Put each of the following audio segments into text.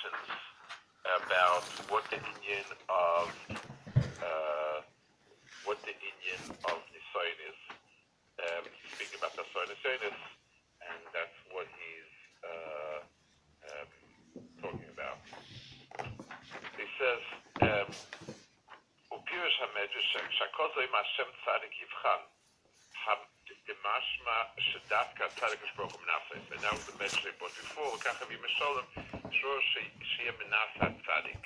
explanations about what the Indian of Nisayan is. Speaking about the Nisayan is, and that's what he's talking about. He says, "Upirish hamedrash shakozay Hashem tzadik yivchan demashma shedatka tzadik yishbroch menaseh." And that was the medrash they brought before. L'kachav yimesholim shor sheyeh menaseh tzadik.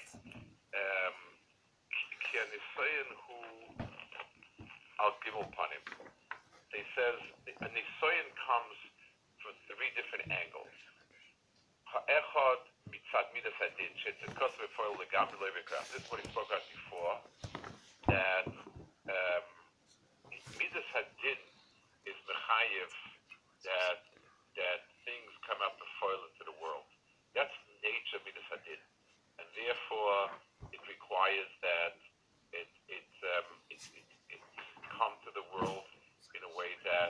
Ki hanisayan hu al gimel panim. He says a nisayan comes from three different angles. Ha'echad mitzad midas hadin shetzedkos v'foil legami levikras. This is what he spoke about before. That midas hadin is mechayev that things come out the foil into the world. That's the nature of midas hadin, and therefore it requires that it come to the world in a way that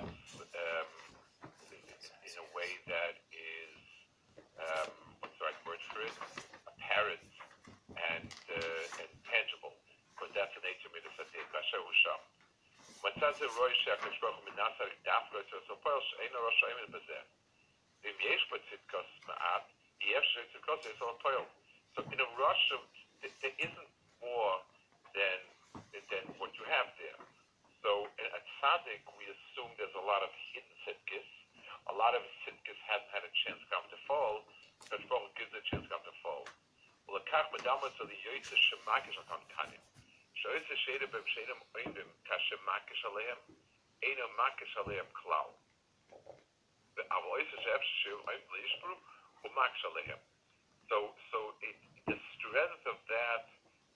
is what's the right word for it? Apparent and tangible, because that's the nature of midas hadin. Basher usham. מצא זה רוי שהקדוש ברוך הוא מנסה דווקא אצל סופר שאינו ראש האמת בזה. ואם יש בו צדקות מעט, יהיה אפשר צדקות זה אצל הפועל. So in a rush, there isn't more than what you have there. So at Tzaddik, we assume there's a lot of hidden tzidkis. A lot of tzidkis haven't had a chance to come to fall. Kadosh Baruch Hu gives a chance to come to fall. ולקח בדמו אצל יועצה שמקיש על קנקנים. שאיזה שידה במשידם אינם כאשר מקיש עליהם, אינו מקיש עליהם כלל. אבל איזה שאפשר שהם לישברו, הוא מקיש עליהם. So the strength of that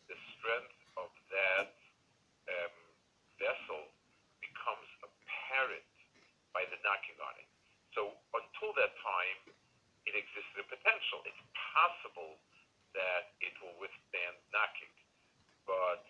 vessel becomes apparent by the knocking on it. So until that time, it existed a potential. It's possible that it will withstand knocking, but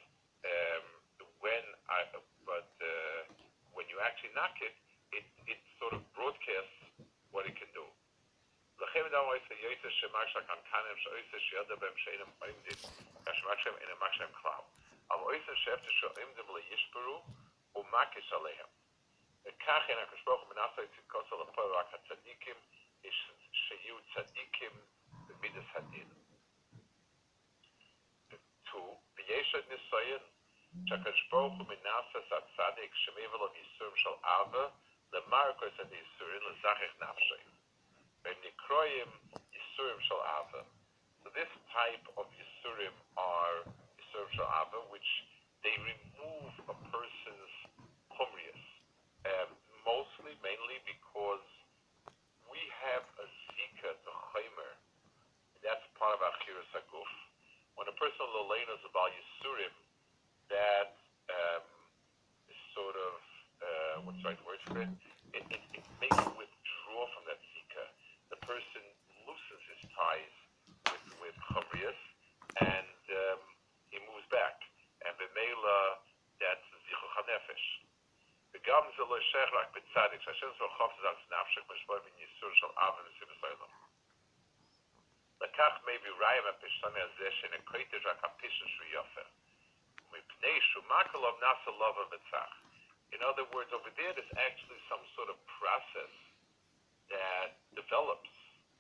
when you actually knock it, it sort of broadcasts what it can do. לכן מדבר איזה יועצה שמקש הקנקנים שאיזה שיודע בהם שאינם עומדים כשמקש להם אינם מקש להם כלל. אבל איזה שאפשר שעומדים לישברו הוא מקש עליהם. וכך אין הקדוש ברוך הוא מנסה את צדקות על הפועל רק הצדיקים שיהיו צדיקים במידס הדין. 2. ויש עוד ניסיון שהקדוש ברוך הוא מנסה את הצדיק שמעבר לו ייסורים של אהבה למרקו את הייסורים לזכך נפשיים. והם נקרואים ייסורים של אהבה. So this type of ייסורים are ייסורים של אהבה, which they remove a person's chumrius. Mainly because we have a zika to chaymer. That's part of achiras haguf. When a person l'leina is about yisurim, that is sort of what's the right word for it? It makes you withdraw from that zika. The person loosens his ties with chumrius and he moves back. And b'meila, that's zichuch hanefesh. וגם זה לא שייך רק בצדיק, שהשם זו חופש על נפשך משמעו בניסור של אבא וסיבוס העולם. לקח maybe רעי מהפשטני הזה שנקריטש רק הפישן שהוא יופר. ומפני שהוא מקלוב נעשה לובה וצח. In other words, over there's actually some sort of process that develops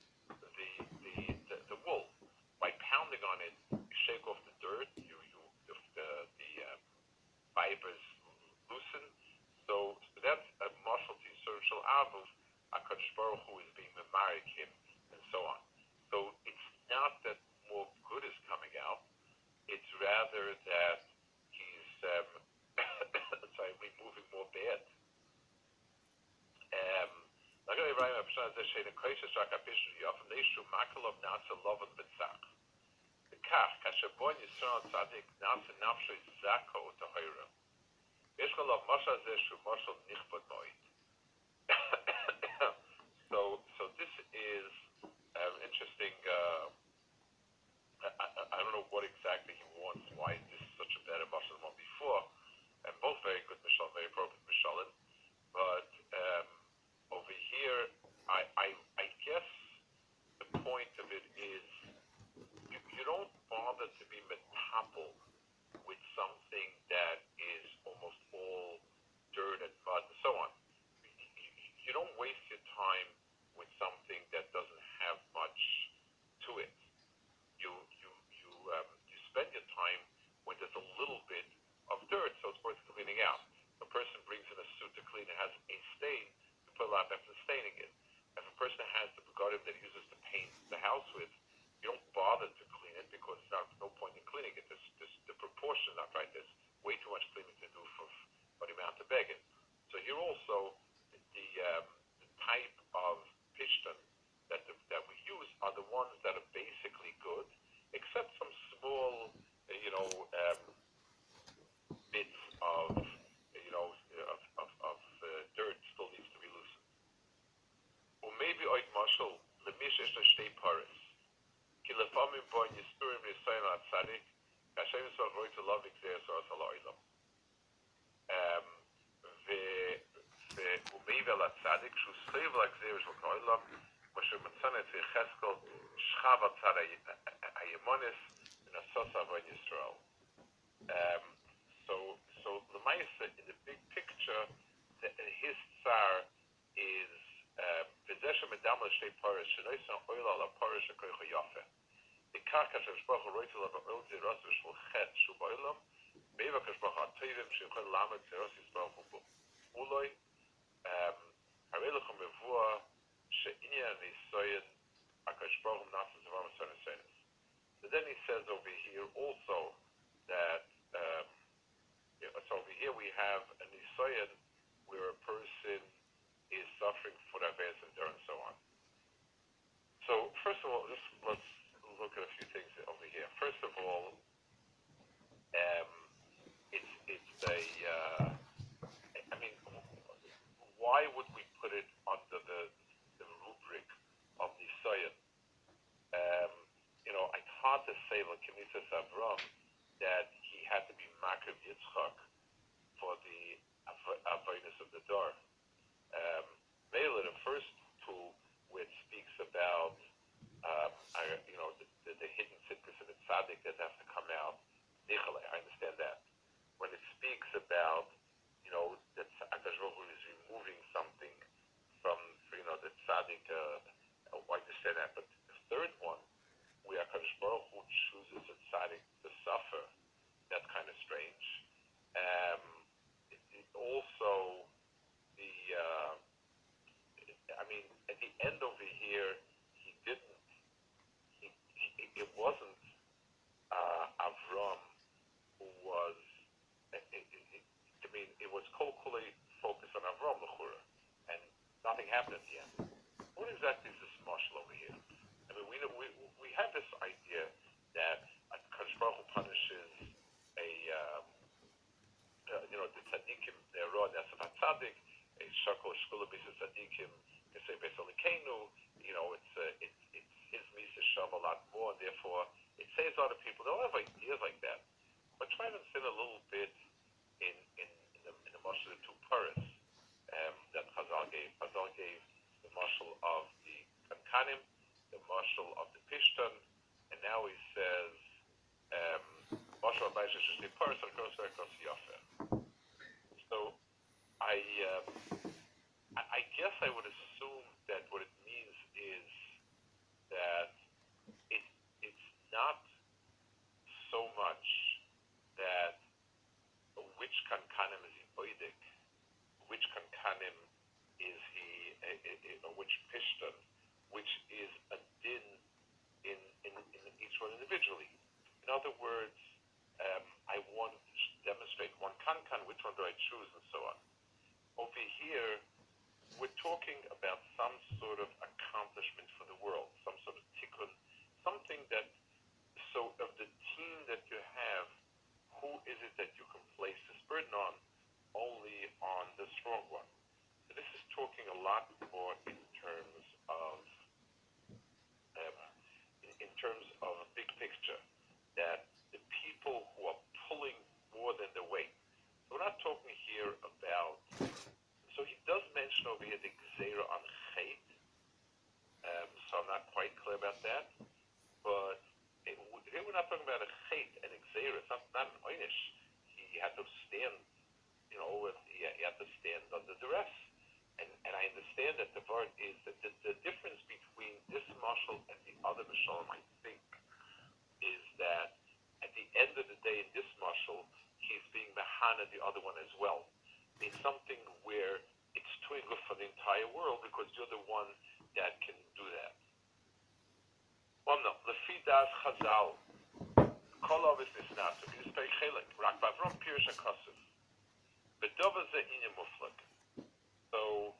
the wool. By pounding on it, you shake off the dirt, the fibers loosen. So that's a marshal to social avos, HaKadosh Baruch Hu is being memarik him, and so on. So it's not that more good is coming out; it's rather that he's removing more bad. יש לו משהו הזה שהוא משהו נכבד מאוד. So this is interesting. I don't know what exactly he wants, why this is such a better mashal than one before, and both very good mashal, very appropriate mashalim. But over here, I guess the point of it is a stain, you put a lot of effort in staining it. If a person has the begodim that he uses to paint the house with, you don't bother to clean it because there's no point in cleaning it. The proportion is not right. There's way too much cleaning to do for the amount of begging. So here also, the type of pishtan that we use are the ones that are basically good, except some small, bits of, dirt still needs to be loosened. Or maybe oit mashal lemish es shtei paris. Ki lefamim bo yisurim nisayin al tzadik. Hashem yisrael roit to love exer so as ha'la'olam. ומעיב על הצדיק, שהוא סביב להגזיר של העולם, כמו שמצאנו אצל יחזקאל, שכב על צד הימונס, ונסוס עבוד ישראל. So Lamaisa, in the big picture, his tsar is V'zesha medam l'shtei paris, shenoisan oila la paris shekoicha yafe. The karka sheshbach roit la ba'ol ziras v'shul chet shu ba'olam, meiva kashbach ha'toivim shekoil lamed ziras yisbach u'bu. Uloi, Harelachem Mevua She'inyan Nisoyin Akashbachum Nasas Avam Sonasenis. So then he says over here also that so over here we have a Nisoyin where a person is suffering for Aves and so on. So first of all, let's look at a few things over here. First of all, it's a why would we put it under the rubric of Nisayan? It's hard to say, like Knesset Avram, that he had to be Makav Yitzchak for the avodas of the Dor. Mela, the first two, which speaks about the hidden sickness of the tzaddik that have to come out. I understand that. When it speaks about that Akash Baruch Hu is removing something from the tzaddik, I understand that. But the third one, where Akash Baruch Hu chooses a tzaddik to suffer, that's kind of strange. Also, at the end over here, it wasn't Avram who was. It was kol-kuli focused on Avram L'chura, and nothing happened at the end. What exactly is this marshal over here? We have this idea that Kadosh Baruch Hu punishes the tzaddikim, their rod, that's a tzaddik, a shakol shkula b'is tzaddikim, it's a b'is alikenu, it's his misa shav a lot more, and therefore it saves a lot of people. They all have ideas like that, but try to understand a little bit in the marshal of two paris that Chazal gave. Chazal gave the marshal of the Kankanim, the marshal of the Pishtan, and now he says marshal of Baisha Shishli Paris across Yafe. So I guess I would assume that what it means is that it's not so much that which kankanim is he oidik, which kankanim is he, which pishtan, which is a din in each one individually. In other words, I want to demonstrate one kankan, which one do I choose, and so on. Over here, we're talking about some sort of accomplishment for the world, some sort of tikkun, something that, so of the team that you have, who is it that you can place this burden on? Only on the strong one. So this is talking a lot more in terms of a big picture, that the people who are pulling more than the weight. So we're not talking here about. So he does mention over here the gzeira on chait. So I'm not quite clear about that, but. Here we're not talking about a chait and a gzeira. It's not an oynish. He had to stand, he had to stand under duress. And I understand that the word is that the difference between this mashal and the other mashalim, I think, is that at the end of the day, in this mashal, he's being mehana the other one as well. It's something where it's because you're the one that can do that. Lefi das Chazal, Kol Avis Nisnasu, is Pei Chelik, Rak Bavrom Pirush HaKosov. B'Dova Ze Inyan Muflag. So,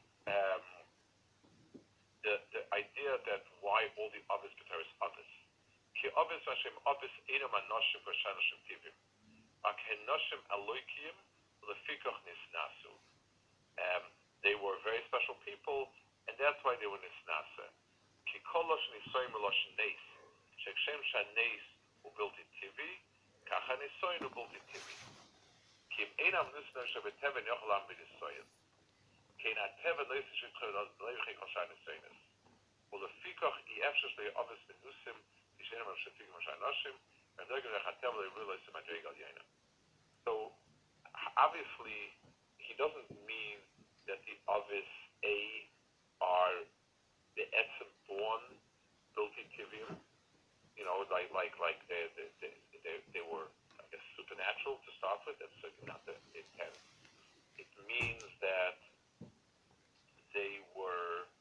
the idea that why all the Avis Keter is Avis. Ki Avis Hashem Avis Einam Anoshim V'Shanoshim Tivim. Ak Henoshim Aloikim Lefikoch Nisnasu. They were very special people, and that's why they were Nisnasa. Ki Kolosh Nisoyim Elosh Neis. Shekshem Shaneis Ubilti Tivi. Kacha Nisoyim Ubilti Tivi. Ki Einam Nisna Shabbateven Yochalam B'Nisoyim. Kein Ateva Neis Levchik Oshan Nisoyim. ולפיכך אי אפשר להיאבס מנוסים כשאינם המשתיקים משאנשים ונגד החטב להיבריל לסים הדרג על יינם. So, obviously, he doesn't mean that the Avis A are the etzem born built-in tivim, you know, like they were, I guess, supernatural to start with. That's certainly not the intent. It means that they were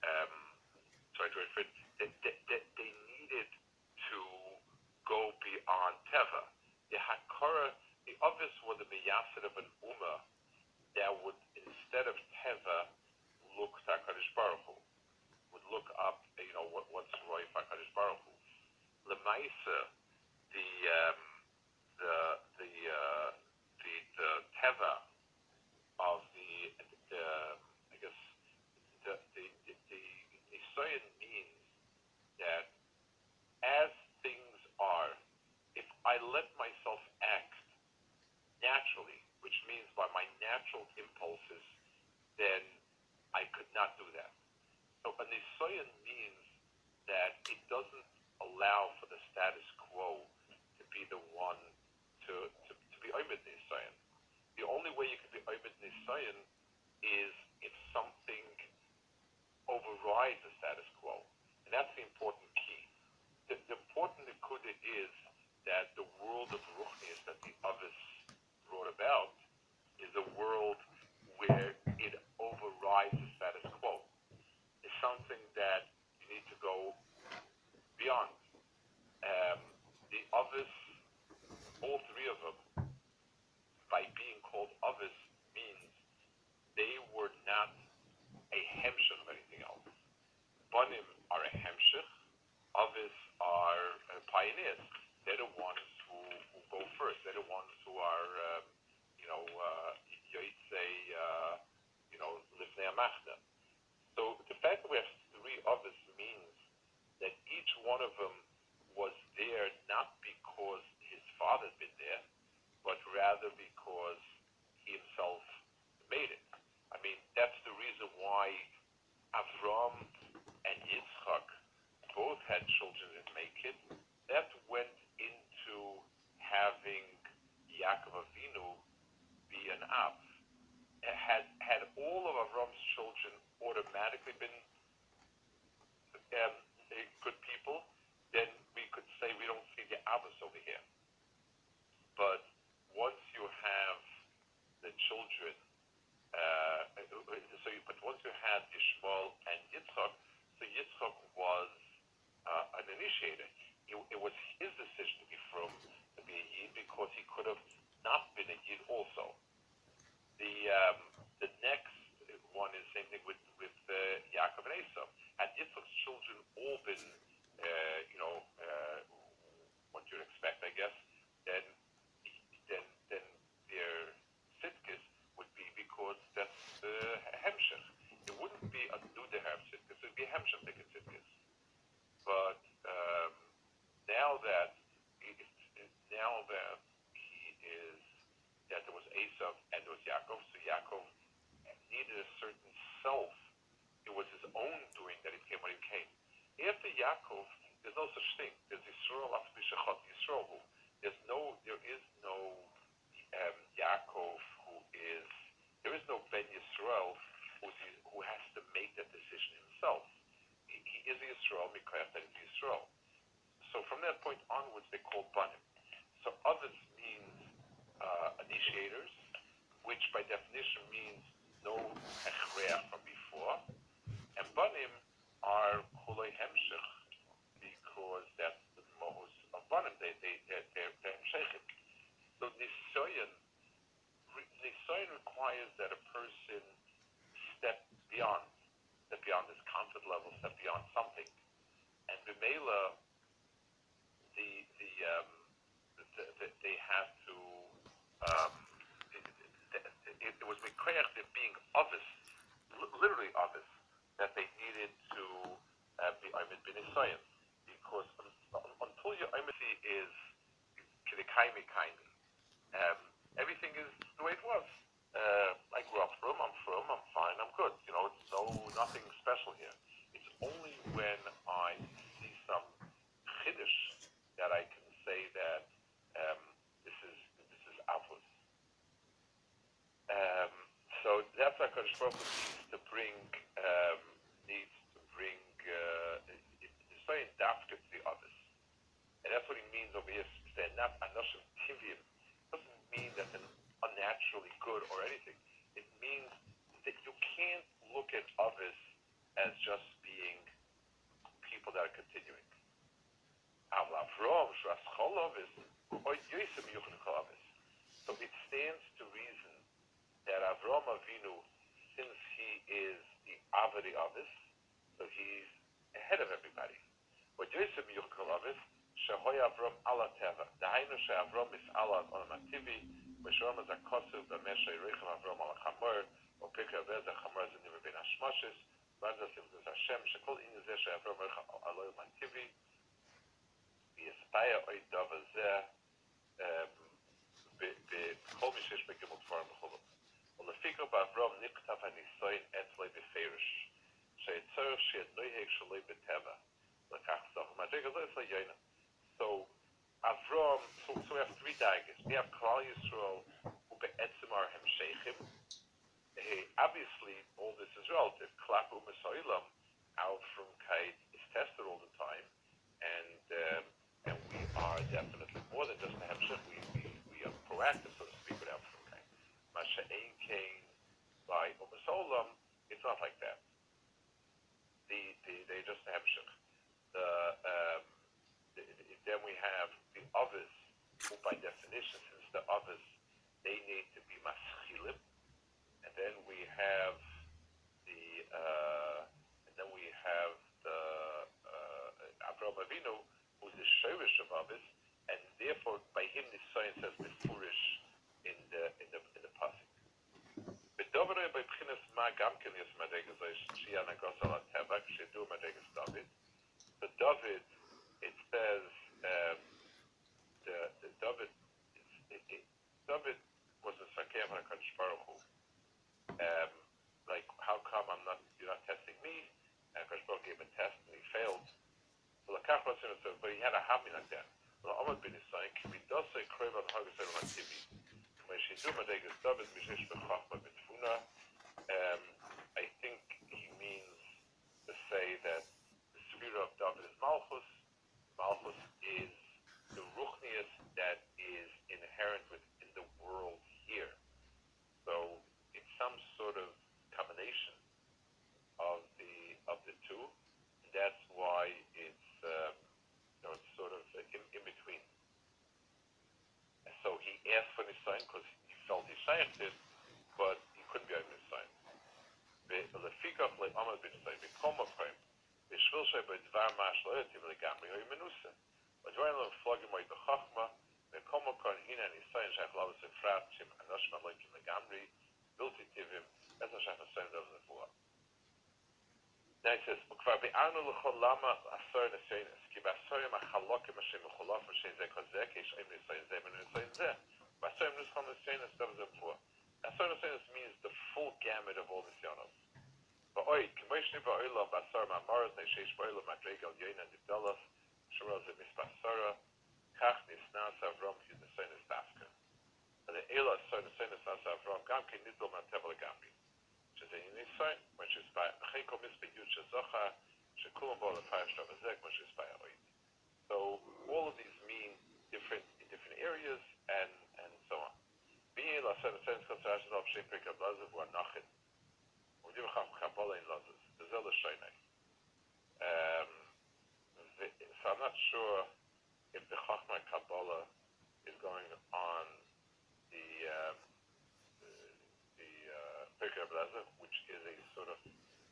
they needed to go beyond Teva. The Hakara, the Avis were the Miyasid of an Ummah that would, instead of Teva, look to HaKadosh Baruch Hu, would look up, you know, what's right for HaKadosh Baruch Hu. Lemaisa, the Teva of the I guess the Nisayan means that as things are, if I let myself act naturally, which means by my natural impulses, then I could not do that. So a Nisayan means that it doesn't allow for the status quo to be the one to be Omed Nisayan. The only way you can be Omed Nisayan is if something overrides the status quo. And that's the important key. The important nekuda is that the world of Ruchnius that the Avis brought about is a world where it overrides the status quo. It's something that you need to go beyond. The Avis, all three of them, by being called Avis, means they were not a hemshech of anything else. Banim are a hemshech, Avis are pioneers. They're the ones who go first. They're the ones who are, Lifnei Amachna. So the fact that we have three Avis means that each one of them was there not because his father had been there, but rather because he himself made it. I mean, that's the reason why Avram and Yitzchak both had children and make it. That went into having Yaakov Avinu be an Av. Had all of Avram's children automatically been good people, then we could say we don't see the Avos over here. But once you have the children, but once you had Yishmael and Yitzchak, so Yitzchak was an initiator. It was his decision to be from, to be a Yid, because he could have not been a Yid also. The next one is the same thing with Yaakov and Esau. Had Yitzchak's children all been, what you'd expect, I guess, then their sitkis would be because that's hemshech. It wouldn't be a nudehem sitkis; it would be hemshech sitkis. But now that there was Esau and there was Yaakov, so Yaakov needed a certain self. It was his own doing that he became what he became. After Yaakov, there's no such thing. There's Yisrael after Bishachot Yisrael. There is no Yaakov there is no Ben Yisrael who has to make that decision himself. He is Yisrael, Mikayach, that is Yisrael. So from that point onwards, they're called Banim. So others means initiators, which by definition means no hechreach from before. beyond this comfort level, step beyond something. And Bimela, they have to, it was Mikoyach, they're being obvious, literally obvious, that they needed to be Oimid B'Nisayan. Because until your Oimid is Kidikaimi Kaimi, everything is the way it was. I grew up from, I'm fine, I'm good. You know, it's nothing special here. It's only when I see some chiddush that I can say that this is avos. So that's what Kodesh Baruch Hu needs to bring Nisayin dafka to the others, and that's what he means over here. Saying not anoshim tivim doesn't mean that they're unnaturally good or anything. It means that you can't look at others as just being people that are continuing. So it stands to reason that Avraham Avinu, since he is the Avadi Avis, so he's ahead of everybody. But Yosef Yuchel Avis, Shehoy Avram ala Teva. Dahainu she'Avram is ala on Mativi, Meshram is a Kosu, B'meshay Rechem Avram ala Chamor, or Pikra Vez Chamor Zanim Ben Hashmoshes, Vandas Im Gus Hashem, Shekol Inizeh she'Avram Rechem ala Mativi, V'Yespaya Oy Dava Zeh, בכל מי שיש בגמות דברים בכל. ולפיכך באברהם נכתב הניסוין אצלי בפרש, שהצורך שידנויהג שלוי בטבע, לקח סוף מדרגה לא אצלי יונה. So Avram, so we have three daggers. We have Klal Yisrael, who be'etzim are hemsheichim. Obviously, all this is relative. Klapu Mesoilam, out from Kait, is tested all the time, and we are definitely more than just a hemshech. We are proactive, so to speak, with Avram Kait. Masha'ein Kain by Mesoilam, it's not like that. They just a hemshech. Then we have the others, who by definition, since the others, they need to be maschilim. And then we have the Avraham Avinu, who's the shorish of others, and therefore by him the science says befurish in the pasuk. B'dovrei by b'chinas ma gamken is madregas shiana gosal atevak shedu madregas David. So David, it says David was a sakeh on HaKadosh Baruch Hu. Like, how come you're not testing me? And HaKadosh Baruch Hu gave a test and he failed. But he had a hami like that. Ahmad bin Isai, we does say Krev on Hagasel on TV. When she do Madegas David, Mishesh Bechachma Betfuna, I think he means to say that the spirit of David is Malchus. Malchus is the ruchnius that is inherent within the world here. So it's some sort of combination of the two. And that's why it's it's sort of in between. And so he asked for Nisayin because he felt he shaykhed it, but he couldn't be on Nisayin. Lefikach le'amad b'Nisayin v'kom ofreim v'shvil shei b'dvar ma'ash lo'etiv le'gamri ho'i menusa v'dvarim le'mflogim ho'i b'chachma v'kom okon hina Nisayin shach lavas efrat shem anoshma lo'ekim le'gamri bilti tivim ez ha'shach Nisayin dov zefua. Now he says, "Ukvar be'anu l'chol lama asar Nisayin Basarim Achalokim Hashem Mecholof Hashem Zeh Kozeh Kish Im Nisayin Zeh Ben Nisayin Zeh Basarim Nischol Nisayin Estav Zeh Asar Nisayin means the full gamut of all Nisyanos. Ba'oi K'moishni Ba'olam Basarim Amaras Ne'sheish Ba'olam Madrega Al Yoina Nivdalas Shemel Zeh Mispasara Kach Nisnas Avram Ki Nisayin Estafka and the Ela Asar Nisayin Nisnas Avram Gam Ki Nidol Mateva Legamri Shezeh Nisayin when she's by Cheko Mispe Yud Shezocha So all of these mean different in different areas and so on. So I'm not sure if the Chachma Kabbalah is going on the Pirkei Blazer, which is a sort of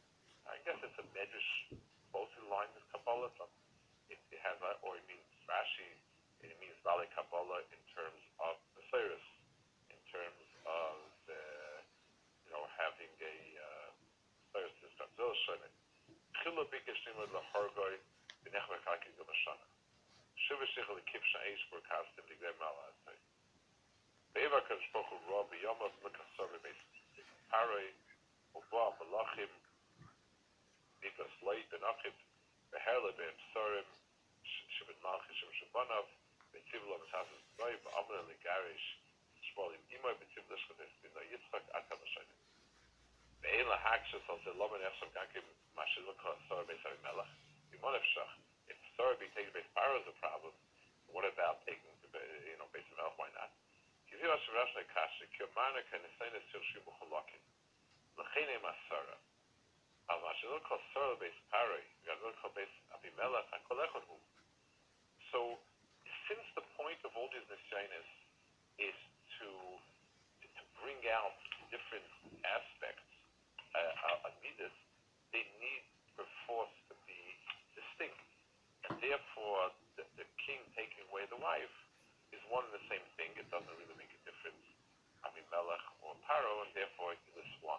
Medrash both in line with Kabbalah. It has, or it means Rashi, it means Bali Kabbalah in terms of Mesiris, in terms of having a Mesiris system. Zil Shana. Chilo Bikashima Lahorgoi Binechvakaki Gumashana. Shivashich Likipsha Eishbur Kastim Ligre Malasai. Beva Kashpoku Rob Yomov Mikasori Base Paroi Uba Malachim Nikas Leit Ben Achib Beherle Ben Sorim Shibin Malchishim Shabanov Betivlo Metasis Noy Amna Ligarish Shmolim Imoy Betivlish Bino Yitzchak Akamashayim Be'en Lahakshas Al Zelomen Echshav Gankim Mashilukha Sor Beis Avimelech Bimonevshach. If Sor be taken Beis Paro is a problem, what about taking Beis Avimelech? Why not? Kivir Asherashne Kasha Kirmana Kanisainis Yoshu Buchalokin Lechene Masara Al Mashilukha Sor Beis Paro Gadulukha Beis Avimelech HaKolechonu. So, since the point of all these nisyanis is to bring out different aspects of midas, they need perforce to be distinct, and therefore the king taking away the wife is one and the same thing. It doesn't really make a difference, Avimelech or Paro, and therefore it lists one.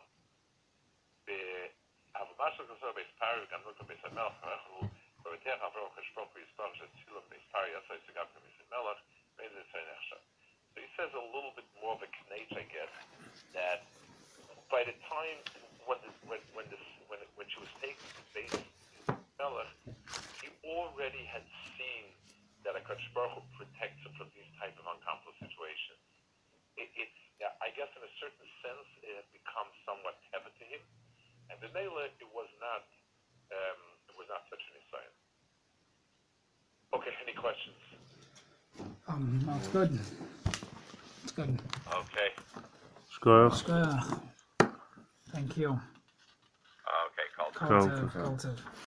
So he says a little bit more of a knate, I guess, that by the time when she was taken to Beis Melech, he already had seen that HaKadosh Baruch Hu protects him from these type of uncomfortable situations. I guess in a certain sense, it had become somewhat heavy to him, and the Mele, it was not such an insight. Okay, any questions? No, it's good. It's good. Okay. Thank you. Okay, call. Cultive.